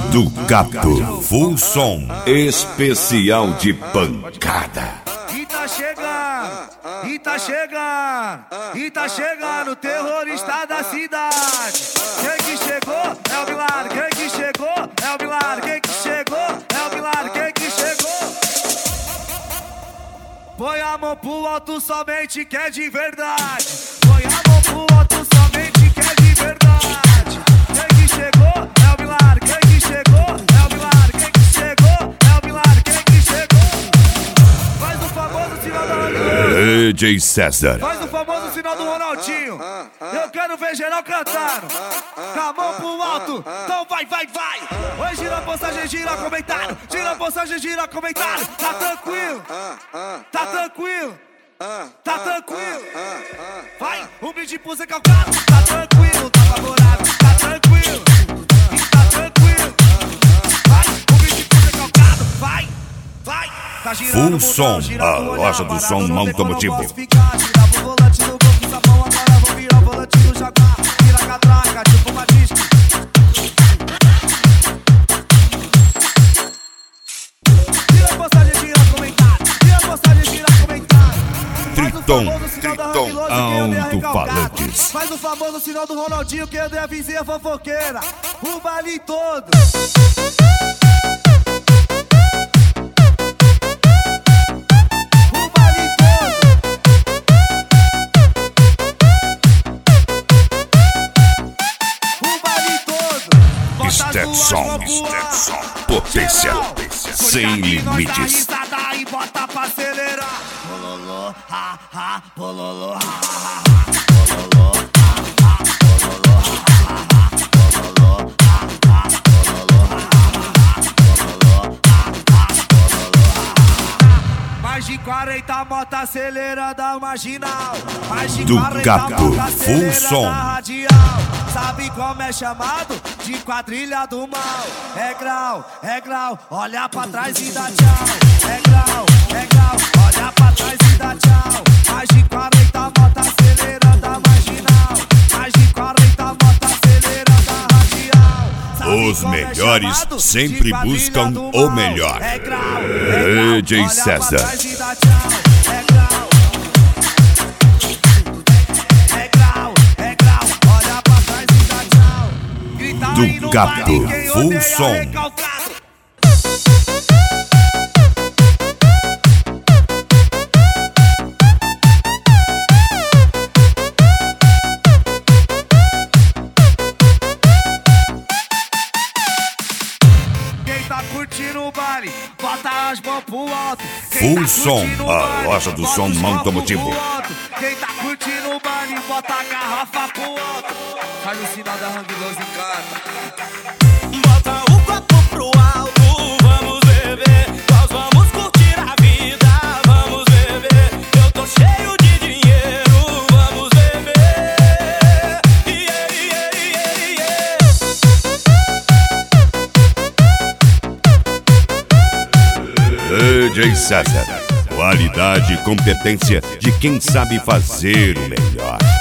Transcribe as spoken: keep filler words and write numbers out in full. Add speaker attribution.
Speaker 1: Do Capo, full som, especial de pancada.
Speaker 2: E tá chegando, e tá chegando, e tá chegando o terrorista da cidade. Quem que chegou é o milagre, quem que chegou é o milagre, quem que chegou é o milagre, quem que chegou. Põe a mão pro alto somente que é de verdade. Põe a mão pro alto somente que é de verdade. Quem que chegou é o milagre, quem que chegou é o milagre, quem que chegou é o milagre, quem que chegou. Faz o famoso sinal da
Speaker 1: D J César.
Speaker 2: Faz o famoso sinal do Ronaldinho. Eu quero ver geral cantando com a mão pro alto. Então vai, vai, vai. Oi, gira a postagem, gira comentário. Gira a postagem, gira comentário. Tá tranquilo, tá tranquilo, tá tranquilo. Vai, um brinde pro Zé Calcado. Tá tranquilo, tá favorável. Tá tranquilo, tá tranquilo. Vai, um brinde pro Zé Calcado. Vai, vai. Tá
Speaker 1: Full som, a loja do som automotivo.
Speaker 2: Tirava o volante no gol com sabão, agora vou virar o volante no Jaguar. Vira a catraca, tipo uma disco. Tira a postagem, tira comentário. Tira a postagem, tira comentário.
Speaker 1: Triton, Triton, alto-falantes.
Speaker 2: Faz o famoso sinal do Ronaldinho que eu dei a vizinha fofoqueira. O baile todo.
Speaker 1: Stetson, Stetson, potência, sem limites.
Speaker 2: E bota pra acelerar. Bololô, ha, ha, bololô, ha, ha, ha. Bololô, ha, ha, bololô, ha, ha, ha. Bololô, ha, ha, bololô, ha, ha, ha. Mais de quarenta motos acelerando a marginal. Mais de
Speaker 1: Do
Speaker 2: quarenta
Speaker 1: Capo,
Speaker 2: motos
Speaker 1: full
Speaker 2: acelerando
Speaker 1: som.
Speaker 2: a radial. Sabe como é chamado? De quadrilha do mal. É grau, é grau, olha pra trás e dá tchau. É grau, é grau, olha pra trás e dá tchau. Mais de quarenta motos acelerando a marginal. Mais de quarenta motos acelerando a radial. Sabe
Speaker 1: Os
Speaker 2: como é
Speaker 1: melhores
Speaker 2: chamado?
Speaker 1: sempre
Speaker 2: De quadrilha
Speaker 1: buscam
Speaker 2: do
Speaker 1: o
Speaker 2: mal.
Speaker 1: melhor.
Speaker 2: É grau, é grau,
Speaker 1: D J
Speaker 2: olha
Speaker 1: César.
Speaker 2: pra trás e dá tchau. É grau.
Speaker 1: Do Capo, full som.
Speaker 2: Quem tá curtindo o baile, bota as mãos pro alto.
Speaker 1: Full som, a loja do som automotivo.
Speaker 2: Quem tá curtindo o baile, bota a garrafa pro alto. Faz o sinal da Hang Loose em casa.
Speaker 3: Bota o copo pro alto, vamos beber. Nós vamos curtir a vida, vamos beber. Eu tô cheio de dinheiro, vamos beber. Yeah, yeah, yeah,
Speaker 1: D
Speaker 3: yeah.
Speaker 1: J César, qualidade e competência de quem sabe fazer o melhor.